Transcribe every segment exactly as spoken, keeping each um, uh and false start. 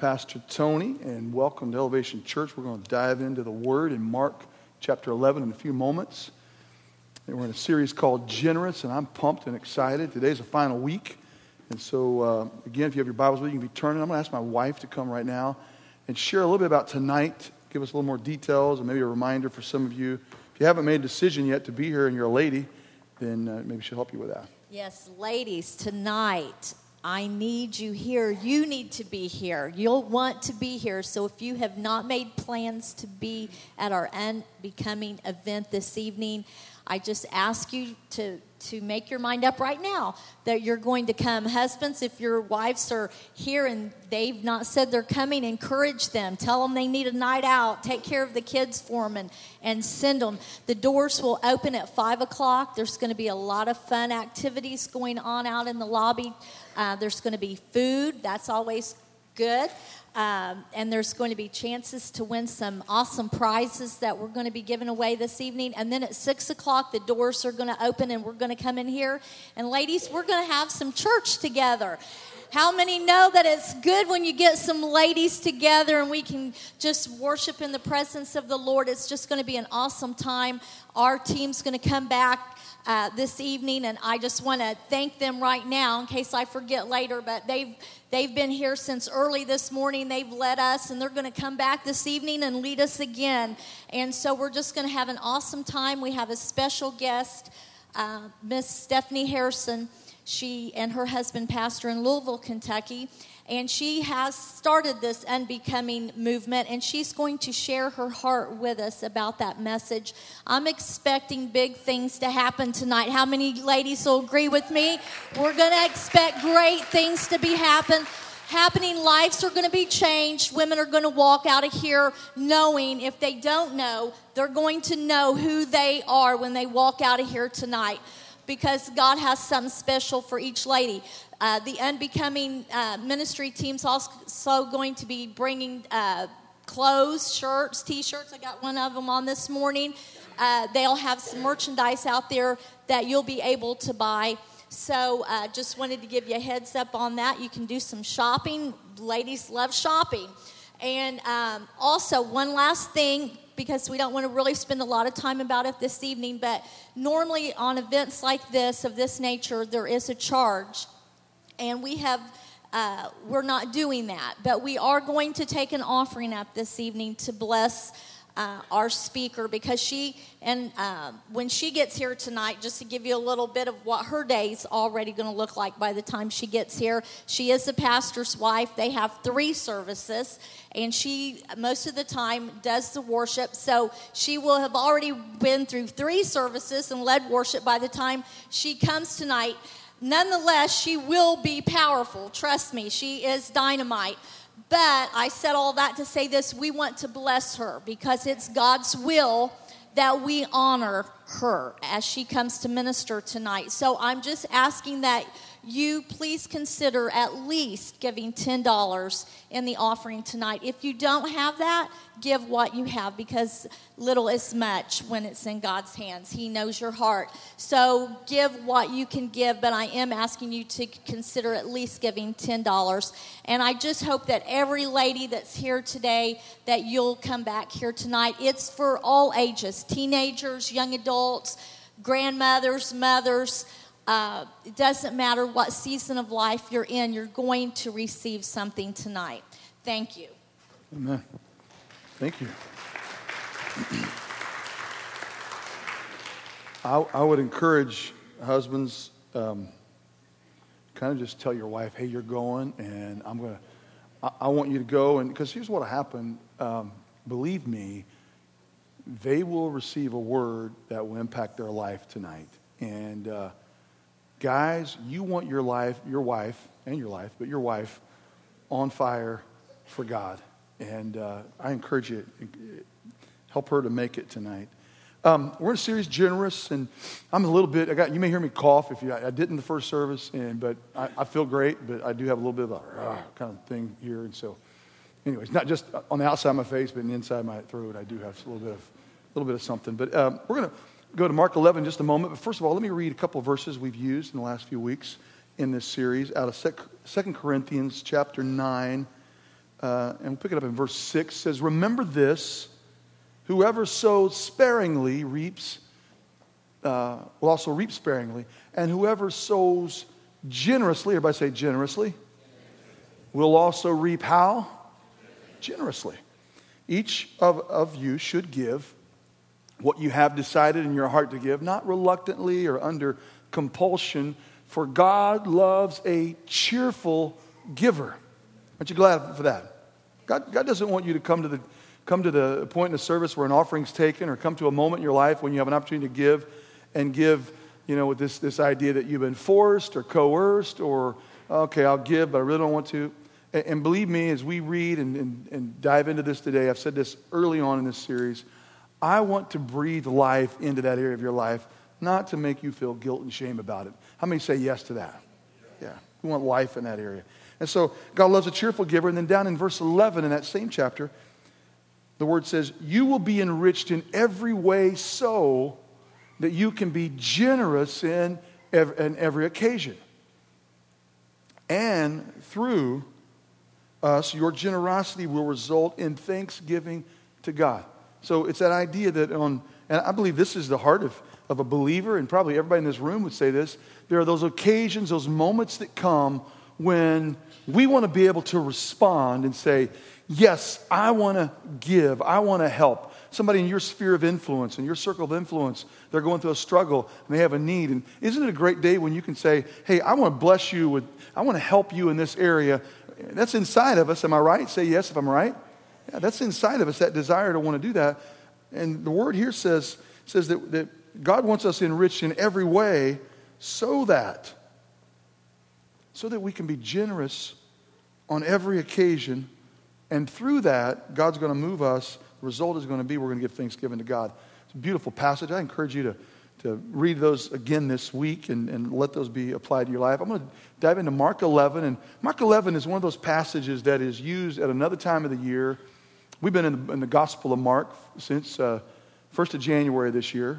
Pastor Tony, and welcome to Elevation Church. We're going to dive into the Word in Mark chapter eleven in a few moments. And we're in a series called Generous, and I'm pumped and excited. Today's the final week, and so uh, again, if you have your Bibles with you, you can be turning. I'm going to ask my wife to come right now and share a little bit about tonight, give us a little more details, and maybe a reminder for some of you. If you haven't made a decision yet to be here and you're a lady, then uh, maybe she'll help you with that. Yes, ladies, tonight, I need you here. You need to be here. You'll want to be here. So if you have not made plans to be at our Unbecoming event this evening, I just ask you to, to make your mind up right now that you're going to come. Husbands, if your wives are here and they've not said they're coming, encourage them. Tell them they need a night out. Take care of the kids for them and, and send them. The doors will open at five o'clock. There's going to be a lot of fun activities going on out in the lobby. Uh, there's going to be food. That's always good. Um, and there's going to be chances to win some awesome prizes that we're going to be giving away this evening. And then at six o'clock, the doors are going to open and we're going to come in here. And ladies, we're going to have some church together. How many know that it's good when you get some ladies together and we can just worship in the presence of the Lord? It's just going to be an awesome time. Our team's going to come back Uh, this evening, and I just want to thank them right now in case I forget later, but they've they've been here since early this morning. They've led us, and they're going to come back this evening and lead us again. And so we're just going to have an awesome time. We have a special guest, uh, Miss Stephanie Harrison. She and her husband pastor in Louisville, Kentucky, and she has started this Unbecoming movement, and she's going to share her heart with us about that message. I'm expecting big things to happen tonight. How many ladies will agree with me? We're going to expect great things to be happen. happening. Lives are going to be changed. Women are going to walk out of here knowing, if they don't know, they're going to know who they are when they walk out of here tonight, because God has something special for each lady. Uh, the Unbecoming uh, ministry team's also going to be bringing uh, clothes, shirts, T-shirts. I got one of them on this morning. Uh, they'll have some merchandise out there that you'll be able to buy. So uh, just wanted to give you a heads up on that. You can do some shopping. Ladies love shopping. And um, also, one last thing, because we don't want to really spend a lot of time about it this evening, but normally on events like this, of this nature, there is a charge. And we have, uh, we're not doing that. But we are going to take an offering up this evening to bless uh, our speaker, because she, and uh, when she gets here tonight, just to give you a little bit of what her day's already going to look like by the time she gets here. She is a pastor's wife. They have three services, and she, most of the time, does the worship. So she will have already been through three services and led worship by the time she comes tonight. Nonetheless, she will be powerful. Trust me, she is dynamite. But I said all that to say this: we want to bless her, because it's God's will that we honor her as she comes to minister tonight. So I'm just asking that you please consider at least giving ten dollars in the offering tonight. If you don't have that, give what you have, because little is much when it's in God's hands. He knows your heart. So give what you can give, but I am asking you to consider at least giving ten dollars. And I just hope that every lady that's here today, that you'll come back here tonight. It's for all ages, teenagers, young adults, grandmothers, mothers. Uh, it doesn't matter what season of life you're in, you're going to receive something tonight. Thank you. Amen. Thank you. I, I would encourage husbands, um, kind of just tell your wife, hey, you're going, and I'm going to, I, I want you to go. And because here's what will happen. Um, believe me, they will receive a word that will impact their life tonight. And, uh, guys, you want your life, your wife, and your life, but your wife on fire for God. And uh, I encourage you, help her to make it tonight. Um, we're in a series, Generous, and I'm a little bit, I got, you may hear me cough if you, I didn't the first service, and but I, I feel great, but I do have a little bit of a uh, kind of thing here. And so, anyways, not just on the outside of my face, but on the inside of my throat, I do have a little bit of, a little bit of something. But um, we're going to go to Mark eleven in just a moment. But first of all, let me read a couple of verses we've used in the last few weeks in this series out of Second Corinthians chapter nine, uh, and we'll pick it up in verse six, says, remember this, whoever sows sparingly reaps, uh, will also reap sparingly, and whoever sows generously, everybody say generously, will also reap how? Generously. Each of, of you should give what you have decided in your heart to give, not reluctantly or under compulsion, for God loves a cheerful giver. Aren't you glad for that? God, God doesn't want you to come to the come to the point in the service where an offering's taken, or come to a moment in your life when you have an opportunity to give and give, you know, with this, this idea that you've been forced or coerced or, okay, I'll give, but I really don't want to. And, and believe me, as we read and, and, and dive into this today, I've said this early on in this series, I want to breathe life into that area of your life, not to make you feel guilt and shame about it. How many say yes to that? Yeah, we want life in that area. And so God loves a cheerful giver. And then down in verse eleven in that same chapter, the word says, you will be enriched in every way so that you can be generous in every, in every occasion. And through us, your generosity will result in thanksgiving to God. So it's that idea that on, and I believe this is the heart of, of a believer, and probably everybody in this room would say this, there are those occasions, those moments that come when we want to be able to respond and say, yes, I want to give, I want to help. Somebody in your sphere of influence, in your circle of influence, they're going through a struggle and they have a need. And isn't it a great day when you can say, hey, I want to bless you with, I want to help you in this area. That's inside of us, am I right? Say yes if I'm right. Yeah, that's inside of us, that desire to want to do that. And the word here says, says that, that God wants us enriched in every way so that, so that we can be generous on every occasion. And through that, God's going to move us. The result is going to be we're going to give thanksgiving to God. It's a beautiful passage. I encourage you to, to read those again this week and, and let those be applied to your life. I'm going to dive into Mark eleven. And Mark eleven is one of those passages that is used at another time of the year. We've been in the, in the Gospel of Mark since uh, first of January this year.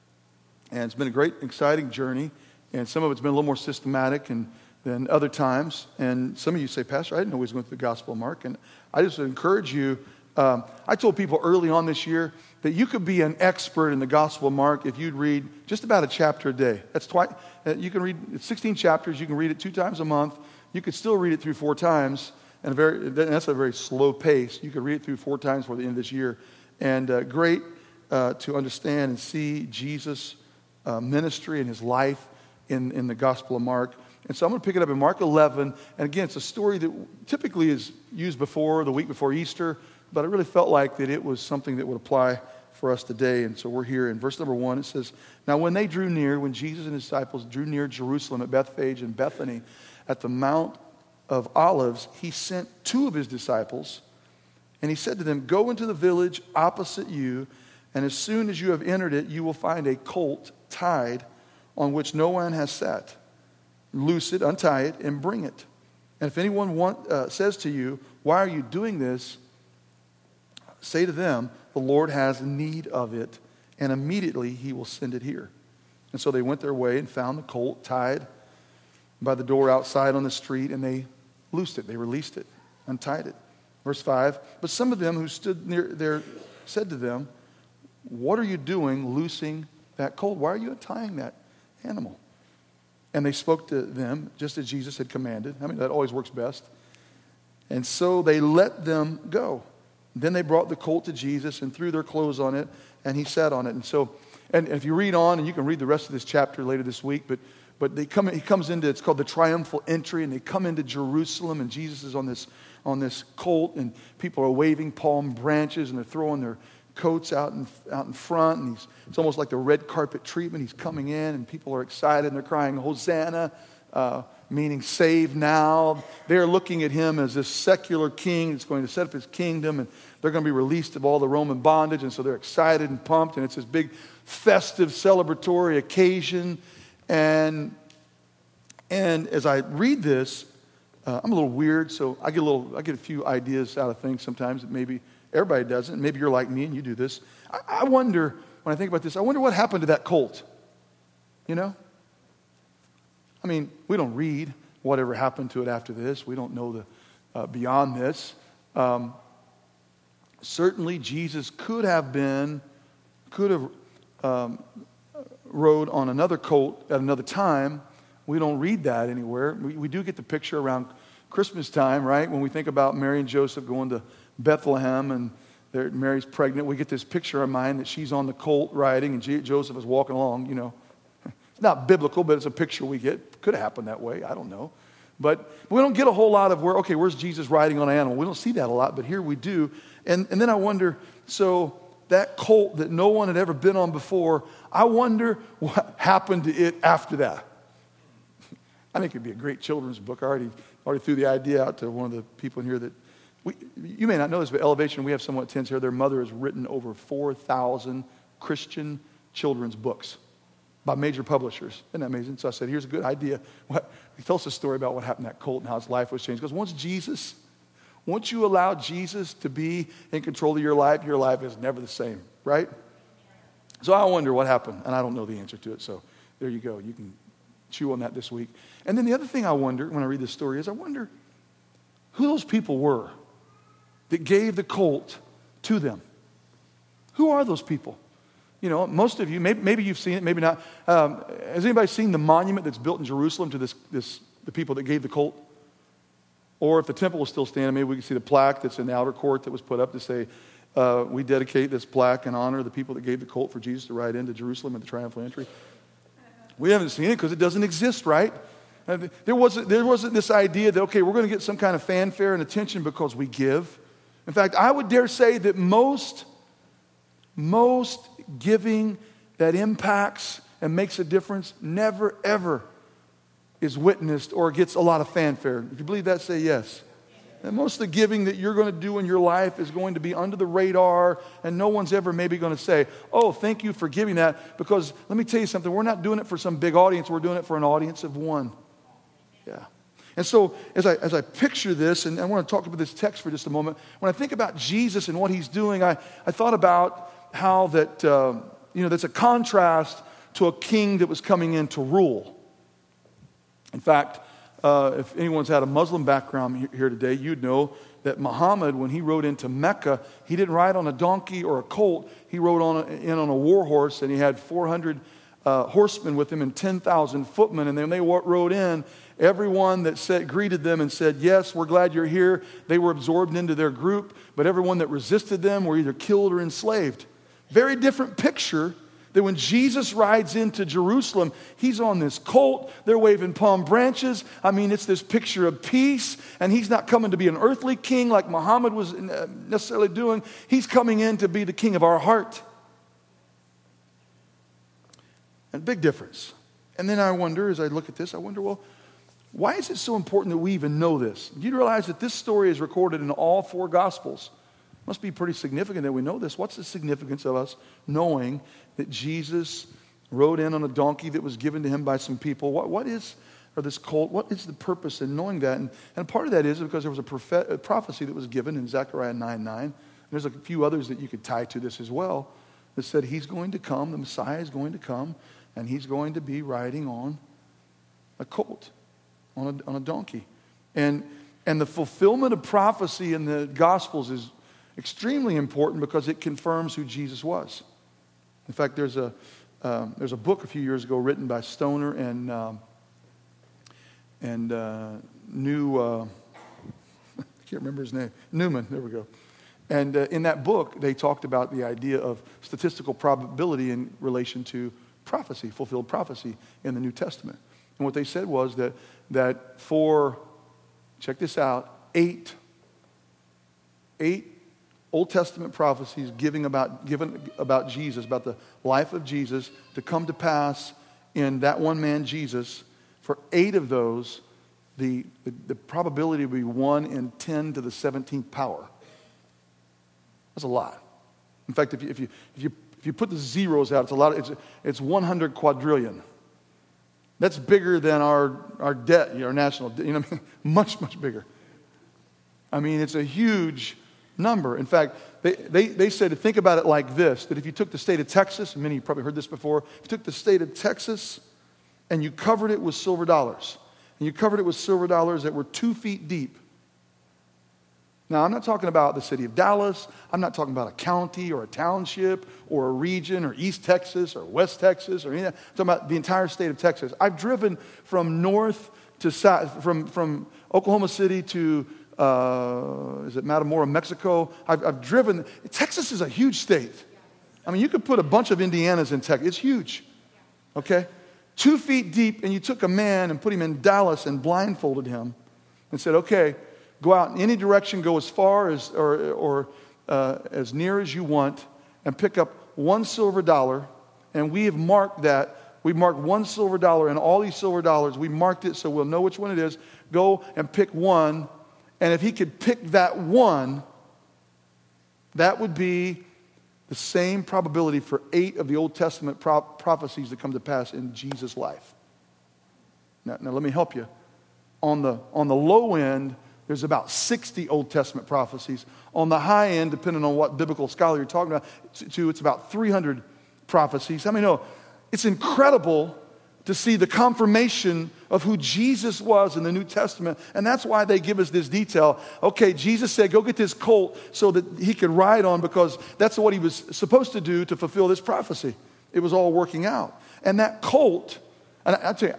And it's been a great, exciting journey. And some of it's been a little more systematic and than other times. And some of you say, Pastor, I didn't know we was going through the Gospel of Mark. And I just encourage you. Um, I told people early on this year that you could be an expert in the Gospel of Mark if you'd read just about a chapter a day. That's twice. You can read it's sixteen chapters. You can read it two times a month. You could still read it through four times. And a very, that's a very slow pace. You could read it through four times before the end of this year. And uh, great uh, to understand and see Jesus' uh, ministry and his life in, in the Gospel of Mark. And so I'm going to pick it up in Mark eleven. And again, it's a story that typically is used before, the week before Easter. But I really felt like that it was something that would apply for us today. And so we're here in verse number one. It says, now when they drew near, when Jesus and his disciples drew near Jerusalem at Bethphage and Bethany at the Mount of Olives, he sent two of his disciples. And he said to them, go into the village opposite you. And as soon as you have entered it, you will find a colt tied on which no one has sat. Loose it, untie it, and bring it. And if anyone want, uh, says to you, why are you doing this? Say to them, the Lord has need of it, and immediately he will send it here. And so they went their way and found the colt tied by the door outside on the street, and they loosed it. They released it, untied it. Verse five, but some of them who stood near there said to them, what are you doing loosing that colt? Why are you untying that animal? And they spoke to them just as Jesus had commanded. I mean, that always works best. And so they let them go. Then they brought the colt to Jesus and threw their clothes on it, and he sat on it. And so, and if you read on, and you can read the rest of this chapter later this week, but but they come. He comes into, it's called the triumphal entry, and they come into Jerusalem, and Jesus is on this on this colt, and people are waving palm branches, and they're throwing their coats out in out in front, and he's it's almost like the red carpet treatment. He's coming in, and people are excited, and they're crying, Hosanna, uh, meaning save now. They're looking at him as this secular king that's going to set up his kingdom, and they're going to be released of all the Roman bondage, and so they're excited and pumped, and it's this big festive celebratory occasion. And and as I read this, uh, I'm a little weird, so I get a little I get a few ideas out of things sometimes that maybe everybody doesn't. Maybe you're like me and you do this. I, I wonder, when I think about this, I wonder what happened to that colt. You know? I mean, we don't read whatever happened to it after this. We don't know the uh, beyond this. Um, certainly, Jesus could have been, could have um, rode on another colt at another time. We don't read that anywhere. We, we do get the picture around Christmas time, right? When we think about Mary and Joseph going to Bethlehem and Mary's pregnant, we get this picture in mind that she's on the colt riding and G- Joseph is walking along, you know. It's not biblical, but it's a picture we get. Could have happened that way. I don't know. But we don't get a whole lot of where, okay, where's Jesus riding on an animal? We don't see that a lot, but here we do. And, and then I wonder, so that colt that no one had ever been on before, I wonder what happened to it after that. I think it'd be a great children's book. I already, already threw the idea out to one of the people in here that, we, you may not know this, but Elevation, we have someone that attends here. Their mother has written over four thousand Christian children's books by major publishers. Isn't that amazing? So I said, here's a good idea. What, tell us a story about what happened to that colt and how his life was changed. Because once Jesus, once you allow Jesus to be in control of your life, your life is never the same, right? So I wonder what happened, and I don't know the answer to it. So there you go. You can chew on that this week. And then the other thing I wonder when I read this story is I wonder who those people were that gave the colt to them. Who are those people? You know, most of you, maybe, maybe you've seen it, maybe not. Um, has anybody seen the monument that's built in Jerusalem to this, this, the people that gave the colt? Or if the temple was still standing, maybe we can see the plaque that's in the outer court that was put up to say, uh, we dedicate this plaque in honor of the people that gave the colt for Jesus to ride into Jerusalem at the triumphal entry. We haven't seen it because it doesn't exist, right? And there wasn't, there wasn't this idea that, okay, we're going to get some kind of fanfare and attention because we give. In fact, I would dare say that most, most giving that impacts and makes a difference never, ever is witnessed or gets a lot of fanfare. If you believe that, say yes. And most of the giving that you're going to do in your life is going to be under the radar, and no one's ever maybe going to say, oh, thank you for giving that, because let me tell you something, we're not doing it for some big audience, we're doing it for an audience of one. Yeah. And so as I as I picture this, and I want to talk about this text for just a moment, when I think about Jesus and what he's doing, I, I thought about how that, uh, you know, that's a contrast to a king that was coming in to rule. In fact, uh, if anyone's had a Muslim background here today, you'd know that Muhammad, when he rode into Mecca, he didn't ride on a donkey or a colt. He rode on a, in on a war horse, and he had four hundred uh, horsemen with him and ten thousand footmen. And then they rode in. Everyone that said, greeted them and said, yes, we're glad you're here, they were absorbed into their group. But everyone that resisted them were either killed or enslaved. Very different picture that when Jesus rides into Jerusalem, he's on this colt, they're waving palm branches. I mean, it's this picture of peace, and he's not coming to be an earthly king like Muhammad was necessarily doing. He's coming in to be the king of our heart. And big difference. And then I wonder, as I look at this, I wonder, well, why is it so important that we even know this? Do you realize that this story is recorded in all four Gospels? Must be pretty significant that we know this. What's the significance of us knowing that Jesus rode in on a donkey that was given to him by some people? What, what is, or this colt, what is the purpose in knowing that? And, and part of that is because there was a, prophet, a prophecy that was given in Zechariah nine nine. There's a few others that you could tie to this as well that said he's going to come, the Messiah is going to come, and he's going to be riding on a colt, on a, on a donkey. And, and the fulfillment of prophecy in the Gospels is extremely important because it confirms who Jesus was. In fact, there's a um, there's a book a few years ago written by Stoner and um, and uh, New uh, I can't remember his name, Newman. There we go. And uh, in that book, they talked about the idea of statistical probability in relation to prophecy, fulfilled prophecy in the New Testament. And what they said was that that for, check this out, eight eight Old Testament prophecies giving about, given about Jesus, about the life of Jesus to come to pass in that one man, Jesus. For eight of those, the, the, the probability would be one in ten to the seventeenth power. That's a lot. In fact, if you, if you, if you, if you put the zeros out, it's a lot. It's, it's one hundred quadrillion. That's bigger than our, our debt, our national debt. You know what I mean? Much, much bigger. I mean, it's a huge number. In fact, they, they, they said to think about it like this, that if you took the state of Texas, many of you probably heard this before, if you took the state of Texas and you covered it with silver dollars, and you covered it with silver dollars that were two feet deep, Now, I'm not talking about the city of Dallas. I'm not talking about a county or a township or a region or East Texas or West Texas or anything. I'm talking about the entire state of Texas. I've driven from north to south, from, from Oklahoma City to, uh, is it Matamoros, Mexico? I've, I've driven. Texas is a huge state. I mean, you could put a bunch of Indianas in Texas. It's huge, okay? Two feet deep, and you took a man and put him in Dallas and blindfolded him and said, okay, go out in any direction, go as far as or, or uh, as near as you want, and pick up one silver dollar. And we have marked that. We marked one silver dollar, and all these silver dollars, we marked it so we'll know which one it is. Go and pick one. And if he could pick that one, that would be the same probability for eight of the Old Testament pro- prophecies that come to pass in Jesus' life. Now, now let me help you. On the, on the low end, there's about sixty Old Testament prophecies. On the high end, depending on what biblical scholar you're talking about, to, it's about three hundred prophecies. I mean, no, it's incredible to see the confirmation of who Jesus was in the New Testament. And that's why they give us this detail. Okay, Jesus said, go get this colt so that he could ride on, because that's what he was supposed to do to fulfill this prophecy. It was all working out. And that colt, and I, I tell you,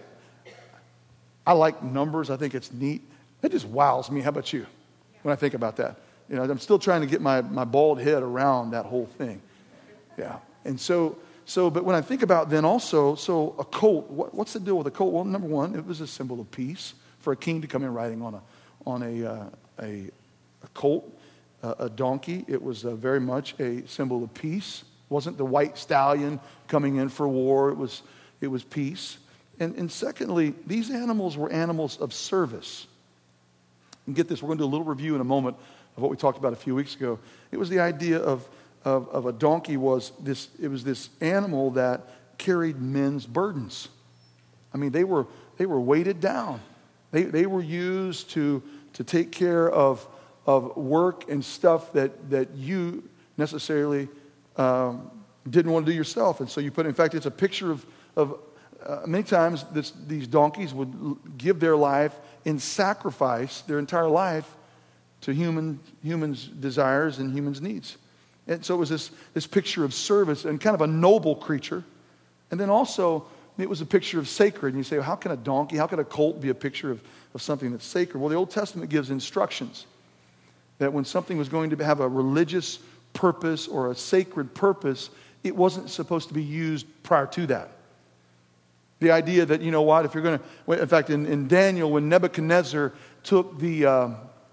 I like numbers. I think it's neat. It just wows me. How about you when I think about that? You know, I'm still trying to get my, my bald head around that whole thing. Yeah. And so, so, but when I think about then also, so a colt, what, what's the deal with a colt? Well, number one, it was a symbol of peace for a king to come in riding on a, on a, uh, a, a colt, uh, a donkey. It was uh, very much a symbol of peace. It wasn't the white stallion coming in for war. It was, it was peace. And, and secondly, these animals were animals of service. And get this, we're going to do a little review in a moment of what we talked about a few weeks ago. It was the idea of, of, of a donkey was this, it was this animal that carried men's burdens. I mean, they were, they were weighted down. They, they were used to, to take care of, of work and stuff that, that you necessarily um, didn't want to do yourself. And so you put, in fact, it's a picture of, of uh, many times this, these donkeys would give their life in sacrifice, their entire life, to human humans' desires and humans' needs. And so it was this, this picture of service and kind of a noble creature. And then also, it was a picture of sacred. And you say, well, how can a donkey, how can a colt be a picture of, of something that's sacred? Well, the Old Testament gives instructions that when something was going to have a religious purpose or a sacred purpose, it wasn't supposed to be used prior to that. The idea that, you know what, if you're going to, in fact, in, in Daniel, when Nebuchadnezzar took the, uh,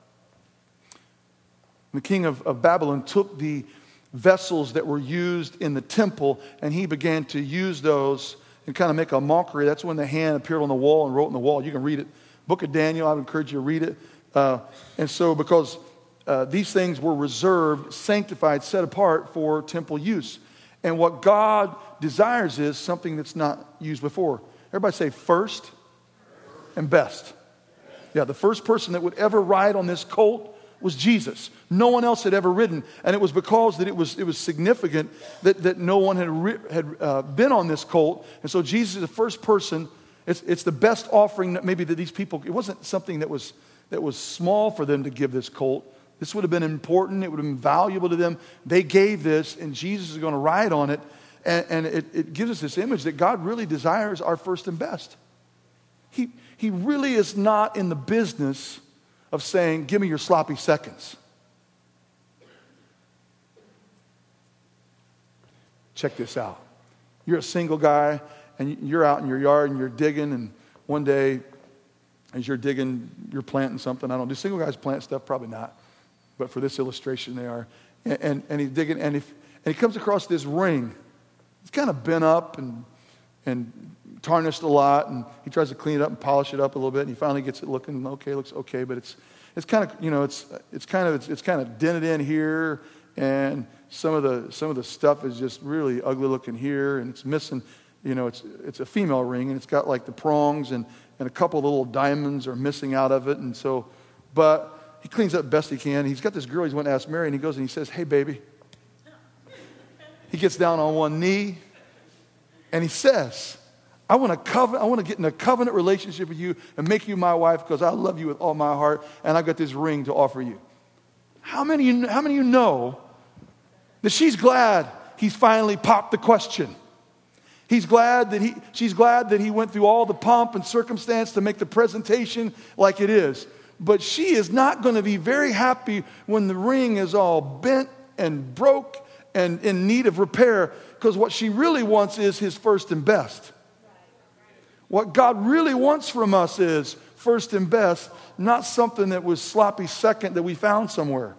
the king of, of Babylon took the vessels that were used in the temple, and he began to use those and kind of make a mockery. That's when the hand appeared on the wall and wrote on the wall. You can read it. Book of Daniel, I would encourage you to read it. Uh, and so because uh, these things were reserved, sanctified, set apart for temple use. And what God desires is something that's not used before. Everybody say first and best. Yeah, the first person that would ever ride on this colt was Jesus. No one else had ever ridden. And it was because that it was it was significant that, that no one had, ri- had uh, been on this colt. And so Jesus is the first person. It's, it's the best offering that maybe that these people, it wasn't something that was, that was small for them to give this colt. This would have been important. It would have been valuable to them. They gave this, and Jesus is going to ride on it. And, and it, it gives us this image that God really desires our first and best. He, he really is not in the business of saying, give me your sloppy seconds. Check this out. You're a single guy, and you're out in your yard, and you're digging, and one day, as you're digging, you're planting something. I don't know. Do single guys plant stuff? Probably not. But for this illustration, they are. And, and, and he's digging, and, if, and he comes across this ring. It's kind of bent up and, and tarnished a lot, and he tries to clean it up and polish it up a little bit, and he finally gets it looking okay, looks okay, but it's it's kind of, you know, it's it's kind of it's, it's kind of dented in here, and some of the some of the stuff is just really ugly looking here, and it's missing, you know, it's it's a female ring, and it's got like the prongs, and and a couple of little diamonds are missing out of it, and so, but he cleans up best he can. He's got this girl he's went to ask Mary, and he goes and he says, "Hey, baby." He gets down on one knee, and he says, I want to covenant, I want to get in a covenant relationship with you and make you my wife because I love you with all my heart, and I've got this ring to offer you. How many, of you, how many of you know that she's glad he's finally popped the question? He's glad that he, she's glad that he went through all the pomp and circumstance to make the presentation like it is. But she is not going to be very happy when the ring is all bent and broke and in need of repair, because what she really wants is his first and best. What God really wants from us is first and best, not something that was sloppy second that we found somewhere.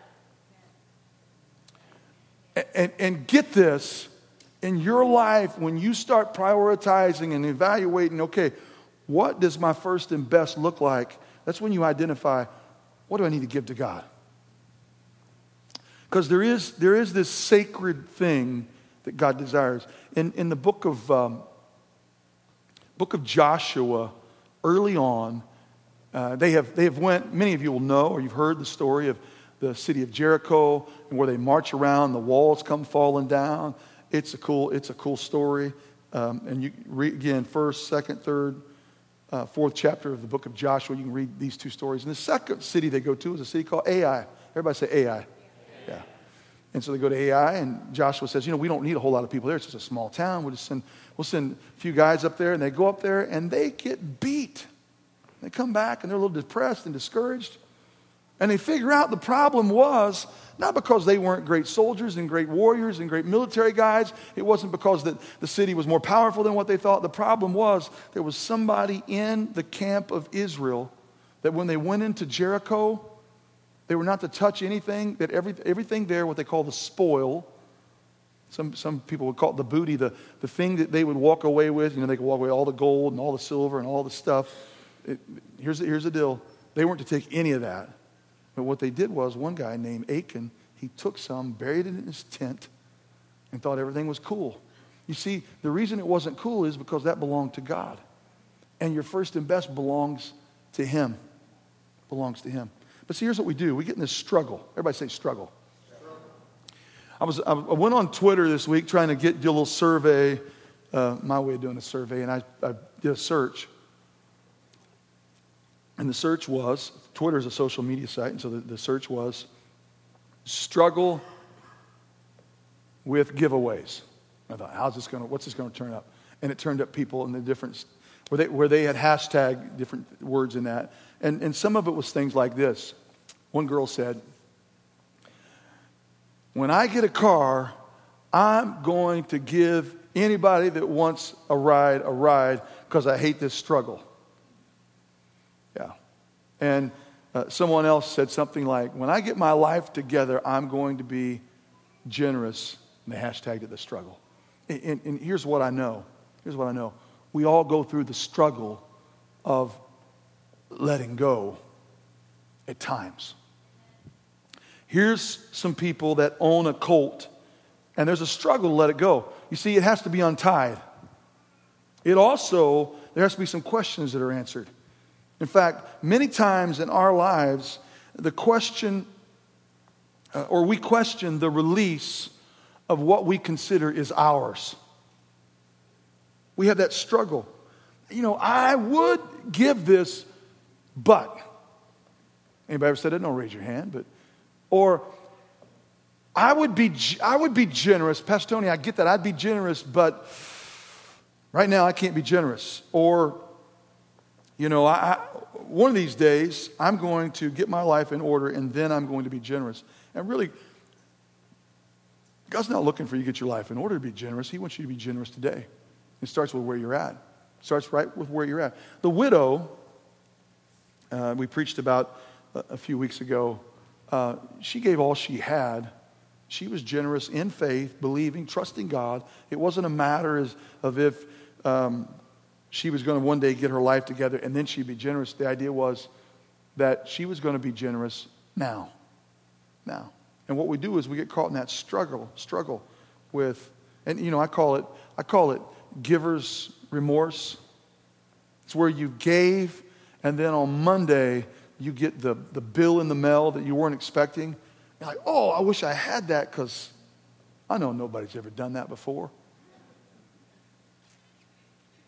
And, and, and get this, in your life, when you start prioritizing and evaluating, okay, what does my first and best look like? That's when you identify, what do I need to give to God? Because there is, there is this sacred thing that God desires. In, in the book of, um, book of Joshua, early on, uh, they have, they have went, many of you will know, or you've heard the story of the city of Jericho, and where they march around, the walls come falling down. It's a cool, it's a cool story. Um, and you read again, first, second, third, uh, fourth chapter of the book of Joshua. You can read these two stories. And the second city they go to is a city called Ai. Everybody say Ai. Yeah. And so they go to Ai, and Joshua says, you know, we don't need a whole lot of people there. It's just a small town. We'll just send, we'll send a few guys up there. And they go up there, and they get beat. They come back, and they're a little depressed and discouraged. And they figure out the problem was not because they weren't great soldiers and great warriors and great military guys. It wasn't because that the city was more powerful than what they thought. The problem was there was somebody in the camp of Israel that when they went into Jericho, they were not to touch anything, that every, everything there, what they call the spoil, some, some people would call it the booty, the, the thing that they would walk away with. You know, they could walk away all the gold and all the silver and all the stuff. It, here's, the, here's the deal. They weren't to take any of that. But what they did was, one guy named Achan, he took some, buried it in his tent, and thought everything was cool. You see, the reason it wasn't cool is because that belonged to God. And your first and best belongs to him. Belongs to him. But see, here's what we do. We get in this struggle. Everybody say struggle. struggle. I was I went on Twitter this week trying to get do a little survey, uh, my way of doing a survey, and I, I did a search. And the search was, Twitter is a social media site, and so the, the search was, struggle with giveaways. I thought, how's this going to, what's this going to turn up? And it turned up people in the different, where they, where they had hashtag different words in that. And, and some of it was things like this. One girl said, when I get a car, I'm going to give anybody that wants a ride a ride because I hate this struggle. Yeah. And uh, someone else said something like, when I get my life together, I'm going to be generous. And they hashtagged it the struggle. And, and, and here's what I know. Here's what I know. We all go through the struggle of letting go at times. Here's some people that own a colt, and there's a struggle to let it go. You see, it has to be untied. It also, there has to be some questions that are answered. In fact, many times in our lives, the question, uh, or we question the release of what we consider is ours. We have that struggle. You know, I would give this, but. Anybody ever said that? Don't raise your hand, but. Or, I would be, I would be generous. Pastor Tony, I get that. I'd be generous, but right now I can't be generous. Or, you know, I, I, one of these days, I'm going to get my life in order, and then I'm going to be generous. And really, God's not looking for you to get your life in order to be generous. He wants you to be generous today. It starts with where you're at. It starts right with where you're at. The widow, uh, we preached about a, a few weeks ago, uh, she gave all she had. She was generous in faith, believing, trusting God. It wasn't a matter as, of if um, she was going to one day get her life together and then she'd be generous. The idea was that she was going to be generous now. Now. And what we do is we get caught in that struggle, struggle with, and you know, I call it, I call it giver's remorse. It's where you gave, and then on Monday you get the, the bill in the mail that you weren't expecting. You're like, oh, I wish I had that, because I know nobody's ever done that before.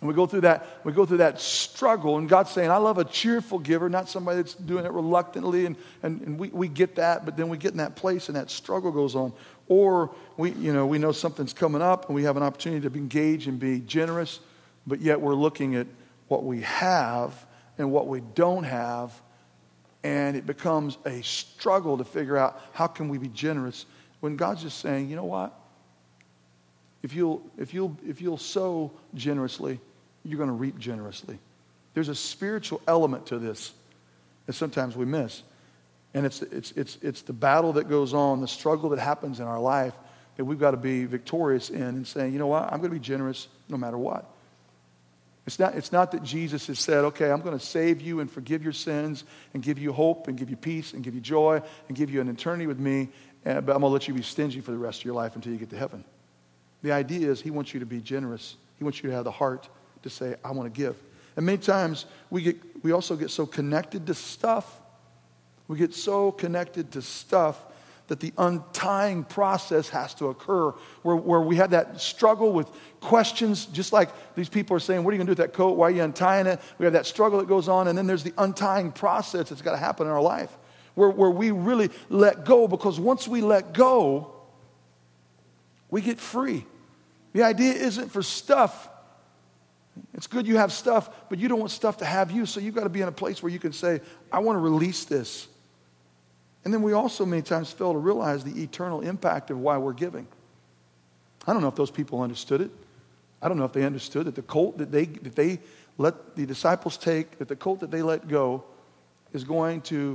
And we go through that, we go through that struggle, and God's saying, I love a cheerful giver, not somebody that's doing it reluctantly, and, and, and we, we get that, but then we get in that place and that struggle goes on. Or we, you know, we know something's coming up and we have an opportunity to engage and be generous, but yet we're looking at what we have and what we don't have, and it becomes a struggle to figure out how can we be generous when God's just saying, you know what? If you'll, if you'll, if you'll sow generously, you're going to reap generously. There's a spiritual element to this that sometimes we miss. And it's, it's, it's, it's the battle that goes on, the struggle that happens in our life that we've got to be victorious in and saying, you know what, I'm going to be generous no matter what. It's not, it's not that Jesus has said, okay, I'm going to save you and forgive your sins and give you hope and give you peace and give you joy and give you an eternity with me, but I'm going to let you be stingy for the rest of your life until you get to heaven. The idea is he wants you to be generous. He wants you to have the heart to say, I want to give. And many times we get, we also get so connected to stuff. We get so connected to stuff that the untying process has to occur where, where we have that struggle with questions, just like these people are saying, what are you going to do with that coat? Why are you untying it? We have that struggle that goes on, and then there's the untying process that's got to happen in our life where, where we really let go, because once we let go, we get free. The idea isn't for stuff. It's good you have stuff, but you don't want stuff to have you, so you've got to be in a place where you can say, I want to release this. And then we also many times fail to realize the eternal impact of why we're giving. I don't know if those people understood it. I don't know if they understood that the colt that they, that they let the disciples take, that the colt that they let go is going to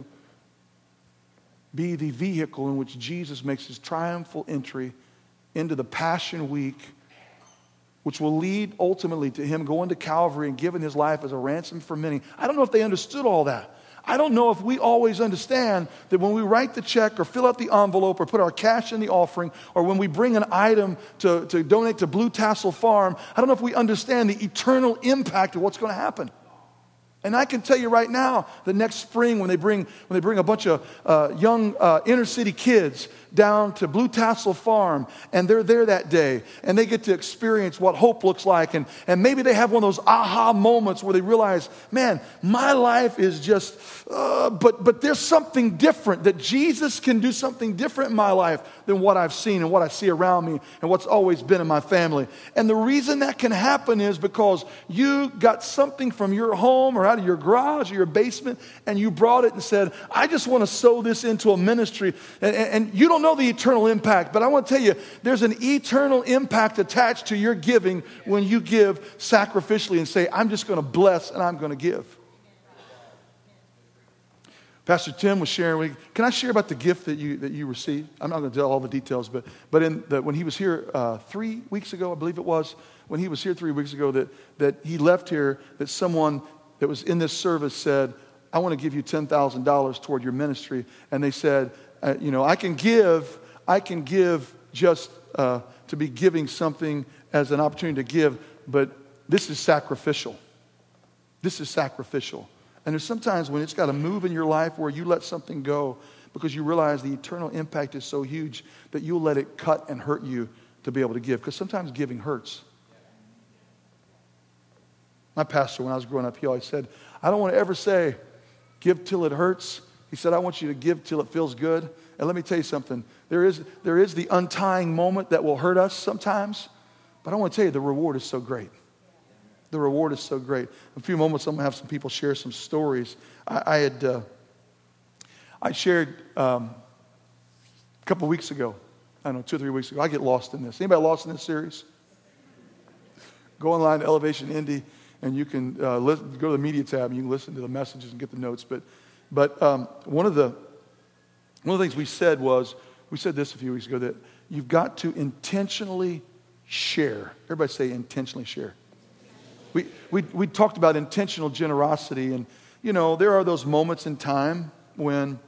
be the vehicle in which Jesus makes his triumphal entry into the Passion Week, which will lead ultimately to him going to Calvary and giving his life as a ransom for many. I don't know if they understood all that. I don't know if we always understand that when we write the check or fill out the envelope or put our cash in the offering or when we bring an item to, to donate to Blue Tassel Farm, I don't know if we understand the eternal impact of what's going to happen. And I can tell you right now, the next spring when they bring when they bring a bunch of uh, young uh, inner city kids down to Blue Tassel Farm, and they're there that day, and they get to experience what hope looks like, and, and maybe they have one of those aha moments where they realize, man, my life is just, uh, but but there's something different, that Jesus can do something different in my life than what I've seen and what I see around me and what's always been in my family. And the reason that can happen is because you got something from your home or out of your garage or your basement, and you brought it and said, I just want to sow this into a ministry. And, and, and you don't know the eternal impact, but I want to tell you, there's an eternal impact attached to your giving when you give sacrificially and say, I'm just going to bless and I'm going to give. Pastor Tim was sharing, can I share about the gift that you that you received? I'm not going to tell all the details, but but in the, when he was here uh, three weeks ago, I believe it was, when he was here three weeks ago, that that he left here, that someone that was in this service said, I want to give you ten thousand dollars toward your ministry. And they said, uh, you know, I can give, I can give just uh, to be giving something as an opportunity to give, but this is sacrificial. This is sacrificial. And there's sometimes when it's got to move in your life where you let something go because you realize the eternal impact is so huge that you'll let it cut and hurt you to be able to give. Because sometimes giving hurts. My pastor, when I was growing up, he always said, I don't want to ever say, give till it hurts. He said, I want you to give till it feels good. And let me tell you something. There is, there is the untying moment that will hurt us sometimes. But I want to tell you, the reward is so great. The reward is so great. In a few moments, I'm going to have some people share some stories. I, I had, uh, I shared um, a couple weeks ago, I don't know, two or three weeks ago. I get lost in this. Anybody lost in this series? Go online to Elevation Indy, and you can uh, listen, go to the media tab, and you can listen to the messages and get the notes. But, but um, one of the one of the things we said was, we said this a few weeks ago, that you've got to intentionally share. Everybody say intentionally share. We, we we talked about intentional generosity, and you know there are those moments in time when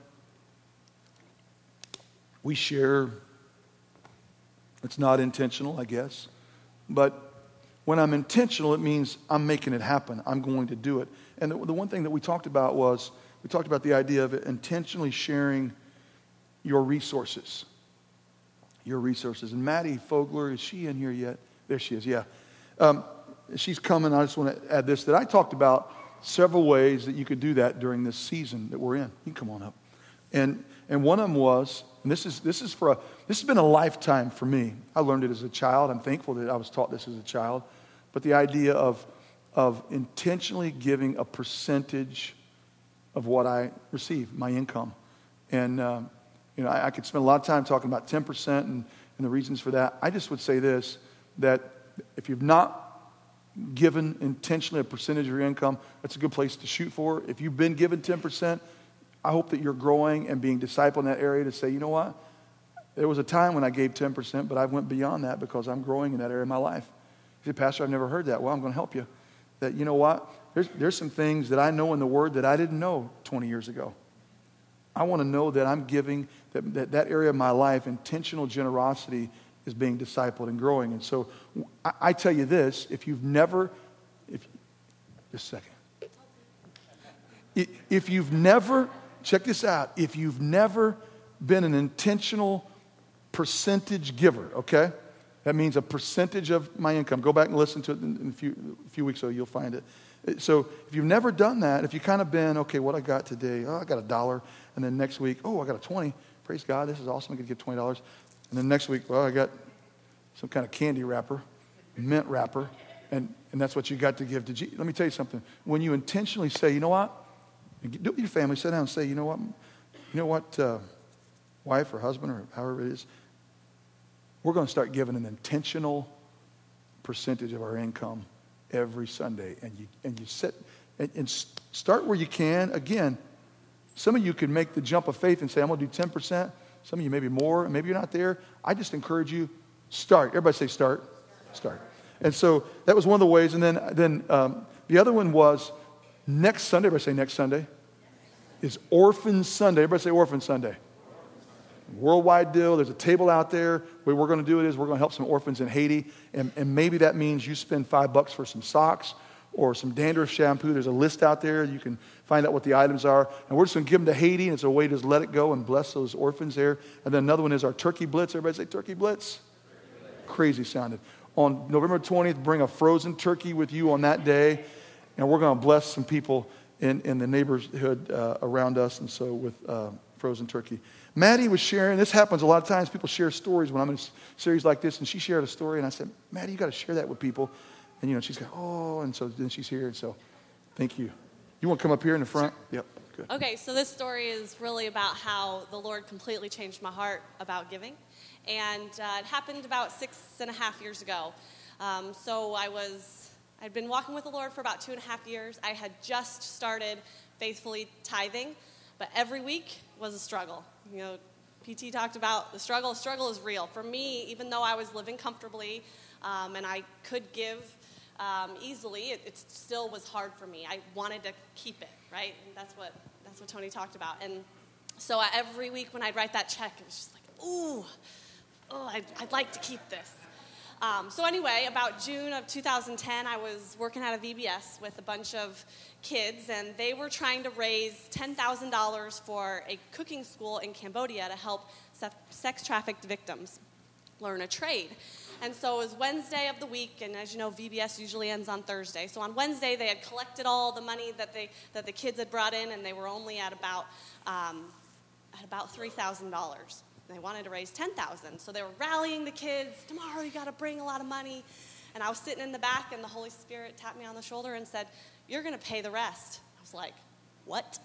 we share. It's not intentional, I guess, but when I'm intentional, it means I'm making it happen. I'm going to do it. And the, the one thing that we talked about was we talked about the idea of intentionally sharing your resources, your resources. And Maddie Fogler, is she in here yet? There she is. Yeah. Um, she's coming. I just want to add this, that I talked about several ways that you could do that during this season that we're in. You can come on up. And and one of them was, and this is this is for a this has been a lifetime for me. I learned it as a child. I'm thankful that I was taught this as a child. But the idea of of intentionally giving a percentage of what I receive, my income. And um, you know, I, I could spend a lot of time talking about ten percent and, and the reasons for that. I just would say this, that if you've not given intentionally a percentage of your income, that's a good place to shoot for. If you've been given ten percent, I hope that you're growing and being discipled in that area to say, you know what? There was a time when I gave ten percent, but I went beyond that because I'm growing in that area of my life. You say, Pastor, I've never heard that. Well, I'm going to help you. That, you know what? There's, there's some things that I know in the Word that I didn't know twenty years ago. I want to know that I'm giving, that, that that area of my life, intentional generosity is being discipled and growing. And so I, I tell you this, if you've never, if just a second. If you've never, check this out, if you've never been an intentional percentage giver, okay? That means a percentage of my income. Go back and listen to it in, in a few, a few weeks, so you'll find it. So if you've never done that, if you kind of been, okay, what I got today? Oh, I got a dollar. And then next week, oh, I got a twenty. Praise God, this is awesome. I could give twenty dollars. And then next week, well, I got some kind of candy wrapper, mint wrapper, and, and that's what you got to give to Jesus. Let me tell you something. When you intentionally say, you know what? Do it with your family. Sit down and say, you know what? You know what, uh, wife or husband or however it is, we're going to start giving an intentional percentage of our income every Sunday. And you and you sit and, and start where you can. Again, some of you can make the jump of faith and say, I'm going to do ten percent. Some of you maybe more, and maybe you're not there. I just encourage you, start. Everybody say start. Start. And so that was one of the ways. And then, then um, the other one was next Sunday. Everybody say next Sunday. Is Orphan Sunday. Everybody say Orphan Sunday. Worldwide deal. There's a table out there. What we're going to do it is we're going to help some orphans in Haiti. And, and maybe that means you spend five bucks for some socks or some dandruff shampoo. There's a list out there. You can find out what the items are. And we're just going to give them to Haiti. And it's a way to just let it go and bless those orphans there. And then another one is our Turkey Blitz. Everybody say Turkey Blitz. Crazy sounded. On November twentieth, bring a frozen turkey with you on that day. And we're going to bless some people in, in the neighborhood uh, around us. And so with uh, frozen turkey. Maddie was sharing, this happens a lot of times, people share stories when I'm in a series like this, and she shared a story, and I said, Maddie, you got to share that with people. And, you know, she's like, oh, and so then she's here, and so thank you. You want to come up here in the front? Yep, good. Okay, so this story is really about how the Lord completely changed my heart about giving, and uh, it happened about six and a half years ago. Um, so I was, I'd been walking with the Lord for about two and a half years. I had just started faithfully tithing, but every week was a struggle. You know, P T talked about the struggle. Struggle is real. For me, even though I was living comfortably um, and I could give um, easily, it, it still was hard for me. I wanted to keep it, right? And that's what that's what Tony talked about. And so I, every week when I'd write that check, it was just like, ooh, oh, I'd, I'd like to keep this. Um, so anyway, about June of two thousand ten, I was working at a V B S with a bunch of kids, and they were trying to raise ten thousand dollars for a cooking school in Cambodia to help sex trafficked victims learn a trade. And so it was Wednesday of the week, and as you know, V B S usually ends on Thursday. So on Wednesday, they had collected all the money that they that the kids had brought in, and they were only at about um, at about three thousand dollars. They wanted to raise ten thousand dollars. So they were rallying the kids. Tomorrow you got to bring a lot of money. And I was sitting in the back, and the Holy Spirit tapped me on the shoulder and said, you're going to pay the rest. I was like, what?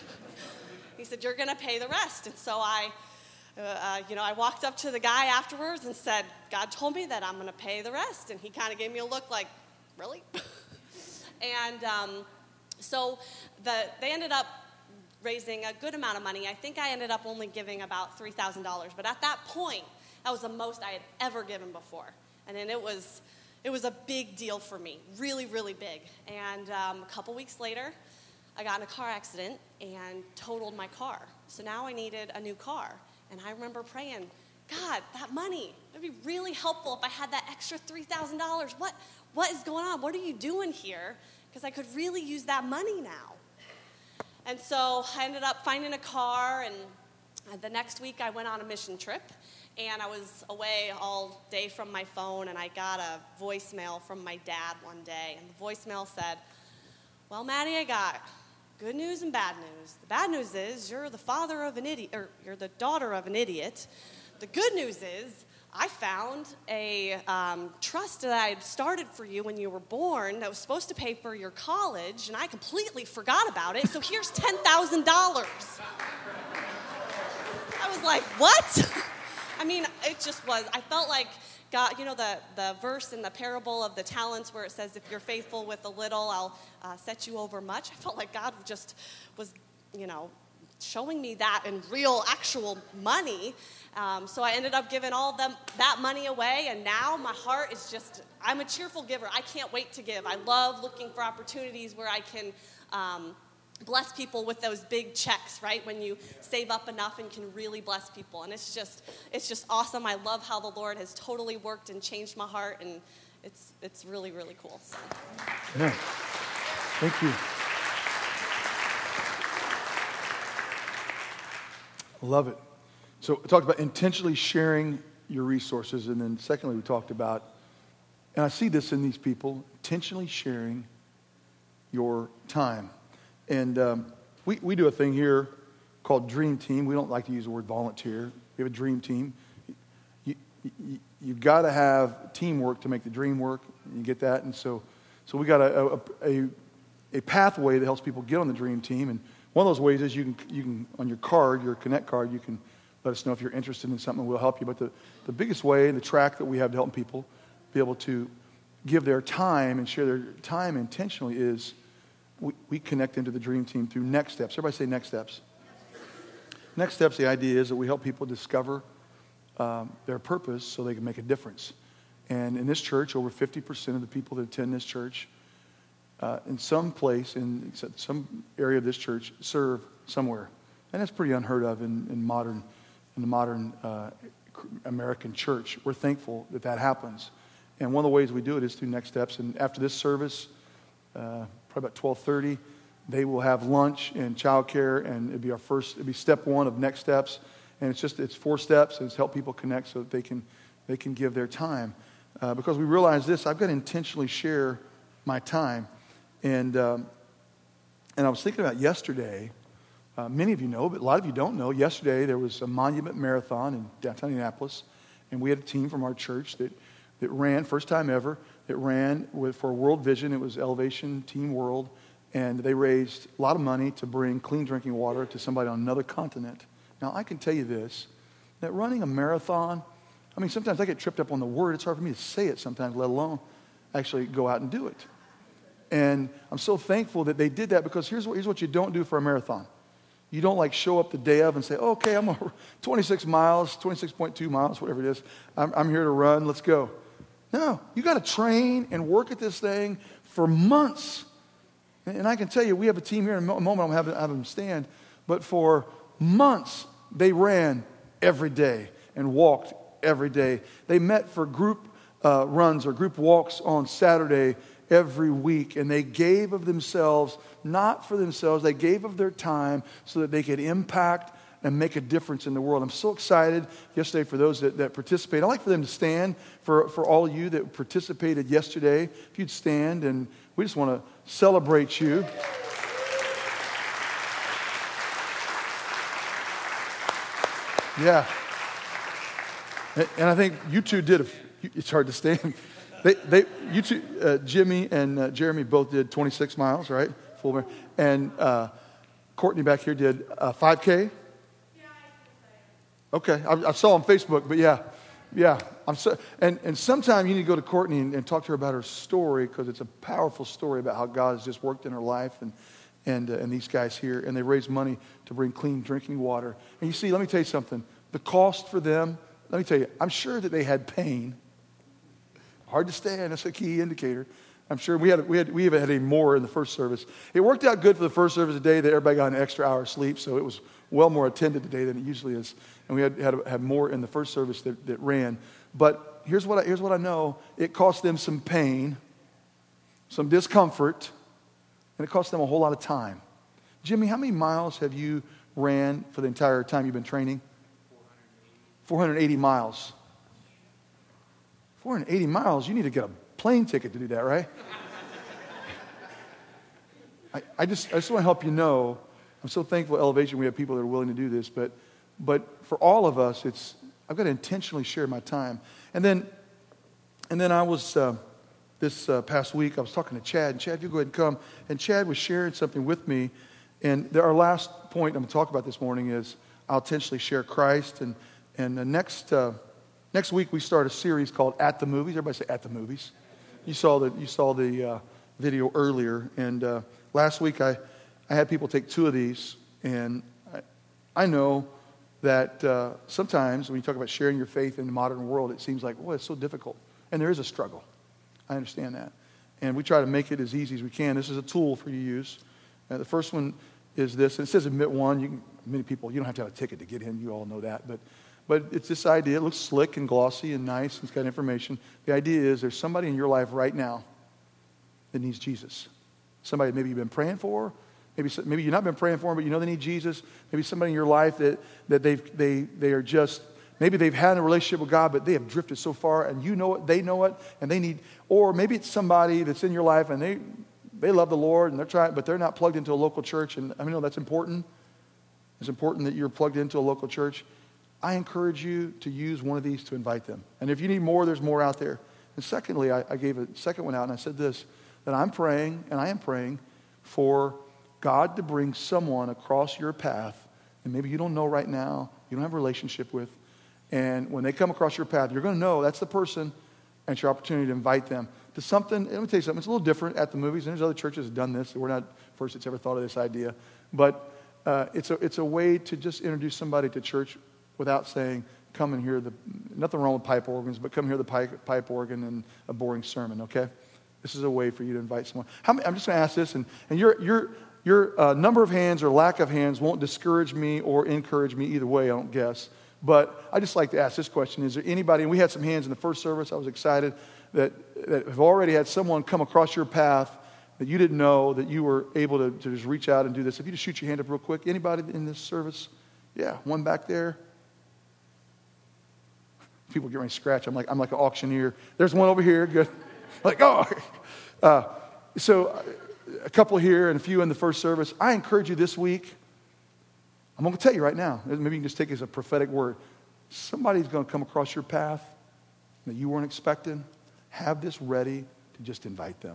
He said, you're going to pay the rest. And so I, uh, uh, you know, I walked up to the guy afterwards and said, God told me that I'm going to pay the rest. And he kind of gave me a look like, really? and um, so the, they ended up raising a good amount of money. I think I ended up only giving about three thousand dollars. But at that point, that was the most I had ever given before. And then it was it was a big deal for me, really, really big. And um, a couple weeks later, I got in a car accident and totaled my car. So now I needed a new car. And I remember praying, God, that money, it would be really helpful if I had that extra three thousand dollars. What, what is going on? What are you doing here? Because I could really use that money now. And so I ended up finding a car, and the next week I went on a mission trip, and I was away all day from my phone, and I got a voicemail from my dad one day, and the voicemail said, well, Maddie, I got good news and bad news. The bad news is you're the father of an idiot, or you're the daughter of an idiot. The good news is I found a um, trust that I had started for you when you were born that was supposed to pay for your college, and I completely forgot about it, so here's ten thousand dollars. I was like, what? I mean, it just was, I felt like God, you know the, the verse in the parable of the talents where it says, if you're faithful with a little, I'll uh, set you over much. I felt like God just was, you know, showing me that in real, actual money. Um, so I ended up giving all them that money away, and now my heart is just, I'm a cheerful giver. I can't wait to give. I love looking for opportunities where I can um, bless people with those big checks, right? When you save up enough and can really bless people. And it's just, it's just awesome. I love how the Lord has totally worked and changed my heart, and it's it's really, really cool. So. Yeah. Thank you. Love it. So we talked about intentionally sharing your resources, and then secondly, we talked about, and I see this in these people, intentionally sharing your time. And um, we, we do a thing here called Dream Team. We don't like to use the word volunteer. We have a dream team. You, you, you've got to have teamwork to make the dream work. You get that? And so so we got a, a, a pathway that helps people get on the dream team. And one of those ways is you can, you can on your card, your Connect card, you can let us know if you're interested in something. We'll help you. But the, the biggest way, the track that we have to help people be able to give their time and share their time intentionally is We, we connect into the Dream Team through Next Steps. Everybody say Next Steps. Next Steps, the idea is that we help people discover um, their purpose so they can make a difference. And in this church, over fifty percent of the people that attend this church, uh, in some place, in some area of this church, serve somewhere. And that's pretty unheard of in, in modern, in the modern uh, American church. We're thankful that that happens. And one of the ways we do it is through Next Steps. And after this service, uh, probably about twelve thirty, they will have lunch and childcare, and it'd be our first, it'd be step one of Next Steps. And it's just, it's four steps, and it's help people connect so that they can they can give their time. Uh, because we realize this, I've got to intentionally share my time. And um, and I was thinking about yesterday, uh, many of you know, but a lot of you don't know, yesterday there was a Monument Marathon in downtown Indianapolis, and we had a team from our church that, that ran, first time ever, that ran with, for World Vision. It was Elevation Team World, and they raised a lot of money to bring clean drinking water to somebody on another continent. Now, I can tell you this, that running a marathon, I mean, sometimes I get tripped up on the word. It's hard for me to say it sometimes, let alone actually go out and do it. And I'm so thankful that they did that, because here's what, here's what you don't do for a marathon. You don't like show up the day of and say, oh, okay, I'm twenty-six miles, twenty-six point two miles, whatever it is. I'm, I'm here to run. Let's go. No, you got to train and work at this thing for months. And I can tell you, we have a team here in a moment. I'm going to have them stand. But for months, they ran every day and walked every day. They met for group uh, runs or group walks on Saturday every week. And they gave of themselves, not for themselves. They gave of their time so that they could impact and make a difference in the world. I'm so excited yesterday for those that, that participate. I'd like for them to stand, for, for all of you that participated yesterday. If you'd stand, and we just want to celebrate you. Yeah. And I think you two did, a, it's hard to stand. They, they, you two, uh, Jimmy and uh, Jeremy both did twenty-six miles, right? Full marathon. And uh, Courtney back here did uh, five K. Okay, I, I saw on Facebook, but yeah, yeah. I'm so, and, and sometime you need to go to Courtney and, and talk to her about her story, because it's a powerful story about how God has just worked in her life, and and uh, and these guys here, and they raise money to bring clean drinking water. And you see, let me tell you something. The cost for them, let me tell you, I'm sure that they had pain. Hard to stand, that's a key indicator. I'm sure we had we had we even had a more in the first service. It worked out good for the first service today that everybody got an extra hour of sleep, so it was well more attended today than it usually is. And we had had, had more in the first service that, that ran. But here's what I, here's what I know: it cost them some pain, some discomfort, and it cost them a whole lot of time. Jimmy, how many miles have you ran for the entire time you've been training? four hundred eighty miles. four hundred eighty miles, you need to get a plane ticket to do that, right? I, I just I just want to help you know, I'm so thankful at Elevation we have people that are willing to do this, but but for all of us, it's I've got to intentionally share my time. And then and then I was uh, this uh, past week, I was talking to Chad, and Chad, you go ahead and come. And Chad was sharing something with me, and the, our last point I'm going to talk about this morning is I'll intentionally share Christ. And and the next uh, next week we start a series called At the Movies. Everybody say At the Movies. You saw the you saw the uh, video earlier, and uh, last week I, I had people take two of these, and I, I know that uh, sometimes when you talk about sharing your faith in the modern world, it seems like, well, it's so difficult, and there is a struggle. I understand that, and we try to make it as easy as we can. This is a tool for you to use. Uh, the first one is this, and it says admit one. You can, many people, you don't have to have a ticket to get in. You all know that, but but it's this idea. It looks slick and glossy and nice, and it's got information. The idea is there's somebody in your life right now that needs Jesus. Somebody maybe you've been praying for. Maybe maybe you've not been praying for them, but you know they need Jesus. Maybe somebody in your life that, that they've, they they are just, maybe they've had a relationship with God, but they have drifted so far, and you know it, they know it, and they need, or maybe it's somebody that's in your life, and they they love the Lord, and they're trying, but they're not plugged into a local church, and I mean, no, that's important. It's important that you're plugged into a local church. I encourage you to use one of these to invite them. And if you need more, there's more out there. And secondly, I, I gave a second one out, and I said this, that I'm praying, and I am praying for God to bring someone across your path, and maybe you don't know right now, you don't have a relationship with, and when they come across your path, you're going to know that's the person, and it's your opportunity to invite them to something. Let me tell you something, it's a little different at the movies, and there's other churches that have done this. We're not first that's ever thought of this idea, but uh, it's a it's a way to just introduce somebody to church without saying, come and hear the, nothing wrong with pipe organs, but come hear the pipe, pipe organ and a boring sermon, okay? This is a way for you to invite someone. How many, I'm just going to ask this, and, and your your your uh, number of hands or lack of hands won't discourage me or encourage me either way, I don't guess. But I just like to ask this question. Is there anybody, and we had some hands in the first service, I was excited, that, that have already had someone come across your path that you didn't know, that you were able to, to just reach out and do this. If you just shoot your hand up real quick. Anybody in this service? Yeah, one back there. People get ready to scratch. I'm like, I'm like an auctioneer. There's one over here. Good. Like, oh. Uh, so a couple here and a few in the first service. I encourage you this week. I'm going to tell you right now. Maybe you can just take it as a prophetic word. Somebody's going to come across your path that you weren't expecting. Have this ready to just invite them.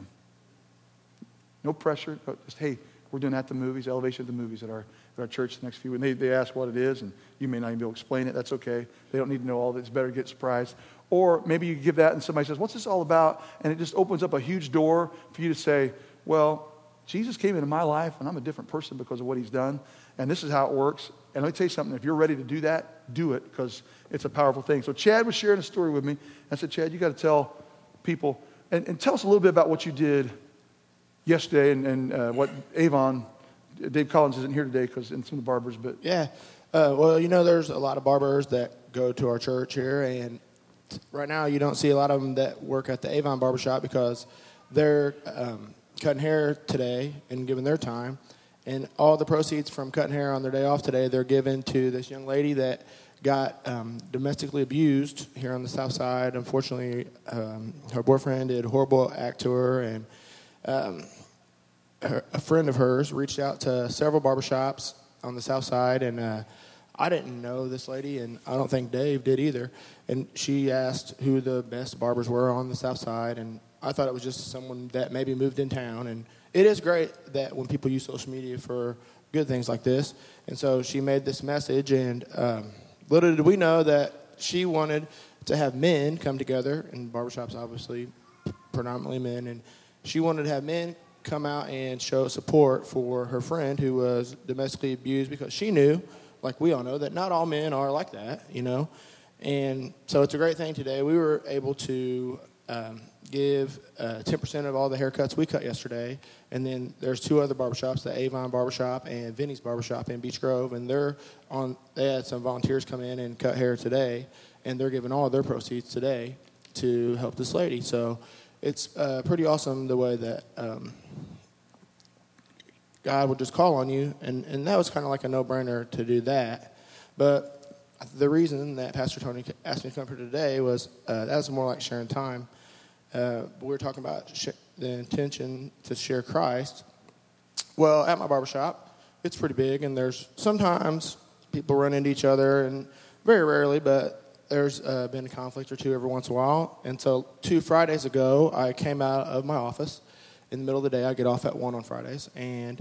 No pressure. Just, hey, we're doing At the Movies, Elevation at the Movies at our at our church the next few weeks. They, they ask what it is, and you may not even be able to explain it. That's okay. They don't need to know all that. It's better to get surprised. Or maybe you give that, and somebody says, what's this all about? And it just opens up a huge door for you to say, well, Jesus came into my life, and I'm a different person because of what he's done, and this is how it works. And let me tell you something. If you're ready to do that, do it, because it's a powerful thing. So Chad was sharing a story with me. I said, Chad, you got to tell people, and, and tell us a little bit about what you did yesterday, and, and uh, what Avon, Dave Collins isn't here today because in some of the barbers, but yeah. Uh, well, you know, there's a lot of barbers that go to our church here, and right now you don't see a lot of them that work at the Avon Barbershop because they're um, cutting hair today and giving their time, and all the proceeds from cutting hair on their day off today, they're given to this young lady that got um, domestically abused here on the south side. Unfortunately, um, her boyfriend did a horrible act to her, and um, her, a friend of hers reached out to several barbershops on the south side, and uh, I didn't know this lady, and I don't think Dave did either. And she asked who the best barbers were on the south side, and I thought it was just someone that maybe moved in town. And it is great that when people use social media for good things like this. And so she made this message, and um, little did we know that she wanted to have men come together, and barbershops obviously predominantly men, and she wanted to have men come out and show support for her friend who was domestically abused, because she knew, like we all know, that not all men are like that, you know. And so it's a great thing today. We were able to um, give uh, ten percent of all the haircuts we cut yesterday. And then there's two other barbershops, the Avon Barbershop and Vinny's Barbershop in Beech Grove. And they're on. They had some volunteers come in and cut hair today. And they're giving all of their proceeds today to help this lady. So it's uh, pretty awesome the way that um, God would just call on you. And, and that was kind of like a no-brainer to do that. But the reason that Pastor Tony asked me to come here today was uh, that was more like sharing time. Uh, we were talking about sh- the intention to share Christ. Well, at my barbershop, it's pretty big, and there's sometimes people run into each other, and very rarely, but there's uh, been a conflict or two every once in a while. And so two Fridays ago, I came out of my office. In the middle of the day, I get off at one on Fridays, and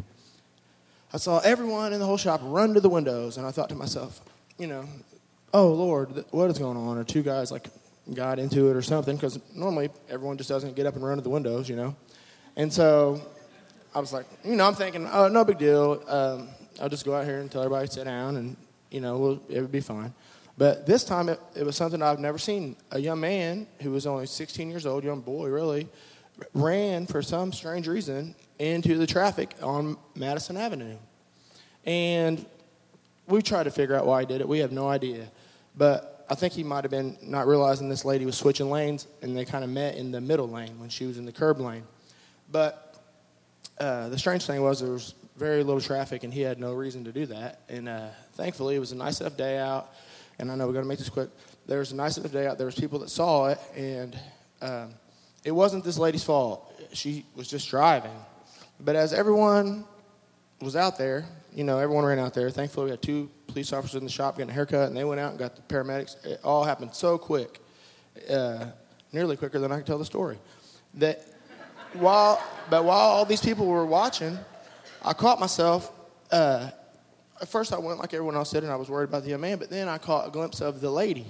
I saw everyone in the whole shop run to the windows, and I thought to myself, you know, oh, Lord, what is going on? Or two guys, like, got into it or something, because normally everyone just doesn't get up and run to the windows, you know. And so I was like, you know, I'm thinking, oh, no big deal. Um, I'll just go out here and tell everybody to sit down, and, you know, we'll, it would be fine. But this time it, it was something I've never seen. A young man who was only sixteen years old, young boy really, ran for some strange reason into the traffic on Madison Avenue. And we tried to figure out why he did it. We have no idea. But I think he might have been not realizing this lady was switching lanes, and they kind of met in the middle lane when she was in the curb lane. But uh, the strange thing was there was very little traffic, and he had no reason to do that. And uh, thankfully, it was a nice enough day out. And I know we're going to make this quick. There was a nice enough day out. There was people that saw it, and um, it wasn't this lady's fault. She was just driving. But as everyone was out there, you know, everyone ran out there. Thankfully, we had two police officers in the shop getting a haircut, and they went out and got the paramedics. It all happened so quick, uh, nearly quicker than I could tell the story. That while, but while all these people were watching, I caught myself. Uh, at first, I went like everyone else did, and I was worried about the young man. But then I caught a glimpse of the lady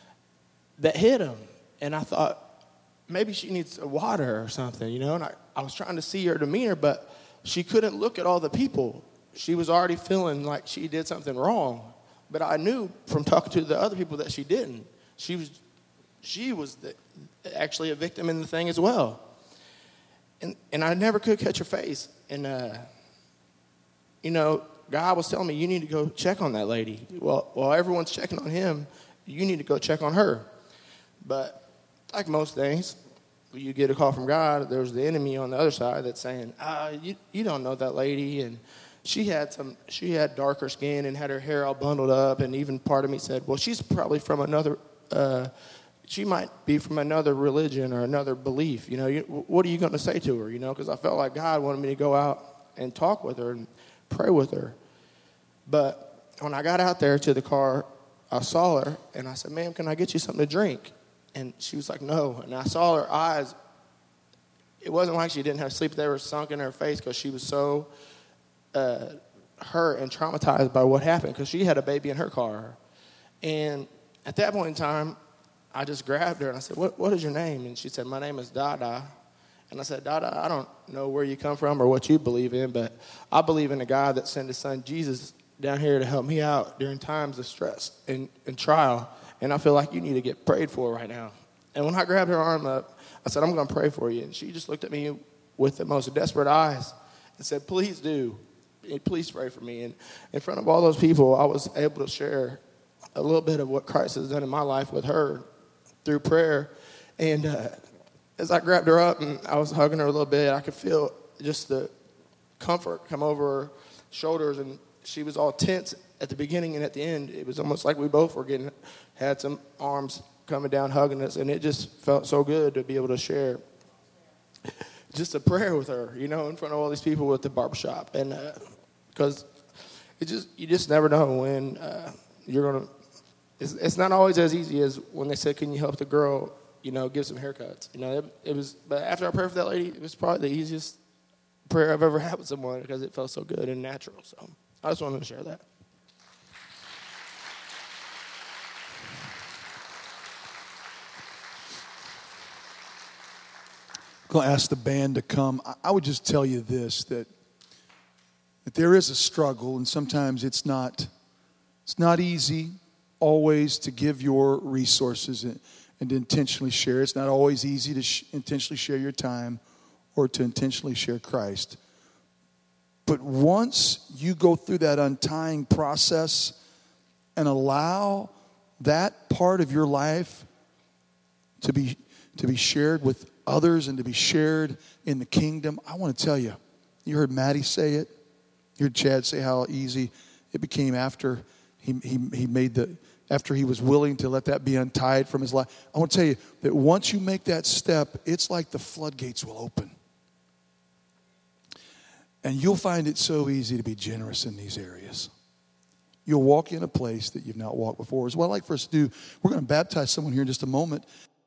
that hit him, and I thought, maybe she needs water or something, you know. And I, I was trying to see her demeanor, but she couldn't look at all the people. She was already feeling like she did something wrong. But I knew from talking to the other people that she didn't. She was, she was the, actually a victim in the thing as well. And and I never could catch her face. And, uh, you know, God was telling me, you need to go check on that lady. Well, while everyone's checking on him, you need to go check on her. But like most things, when you get a call from God, there's the enemy on the other side that's saying, ah, you, you don't know that lady. And she had some, she had darker skin and had her hair all bundled up. And even part of me said, well, she's probably from another, uh, she might be from another religion or another belief. You know, you, what are you going to say to her? You know, because I felt like God wanted me to go out and talk with her and pray with her. But when I got out there to the car, I saw her and I said, ma'am, can I get you something to drink? And she was like, no. And I saw her eyes. It wasn't like she didn't have sleep. They were sunk in her face because she was so uh, hurt and traumatized by what happened because she had a baby in her car. And at that point in time, I just grabbed her and I said, what, what is your name? And she said, my name is Dada. And I said, Dada, I don't know where you come from or what you believe in, but I believe in a God that sent his son Jesus down here to help me out during times of stress and, and trial. And I feel like you need to get prayed for right now. And when I grabbed her arm up, I said, I'm going to pray for you. And she just looked at me with the most desperate eyes and said, please do. Please pray for me. And in front of all those people, I was able to share a little bit of what Christ has done in my life with her through prayer. And uh, as I grabbed her up and I was hugging her a little bit, I could feel just the comfort come over her shoulders. And she was all tense at the beginning and at the end. It was almost like we both were getting, had some arms coming down, hugging us. And it just felt so good to be able to share just a prayer with her, you know, in front of all these people at the barbershop. And because uh, it just, you just never know when uh, you're going to, it's, it's not always as easy as when they said, can you help the girl, you know, give some haircuts. You know, it, it was, but after I prayed for that lady, it was probably the easiest prayer I've ever had with someone because it felt so good and natural. So I just wanted to share that. I'm going to ask the band to come. I would just tell you this, that, that there is a struggle, and sometimes it's not, it's not easy always to give your resources and, and to intentionally share. It's not always easy to sh- intentionally share your time or to intentionally share Christ. But once you go through that untying process and allow that part of your life to be to be shared with others and to be shared in the kingdom, I want to tell you, you heard Maddie say it, You heard Chad say how easy it became after he, he, he made the, after he was willing to let that be untied from his life. I want to tell you that once you make that step, it's like the floodgates will open. And you'll find it so easy to be generous in these areas. You'll walk in a place that you've not walked before. Is what I'd like for us to do. We're going to baptize someone here in just a moment.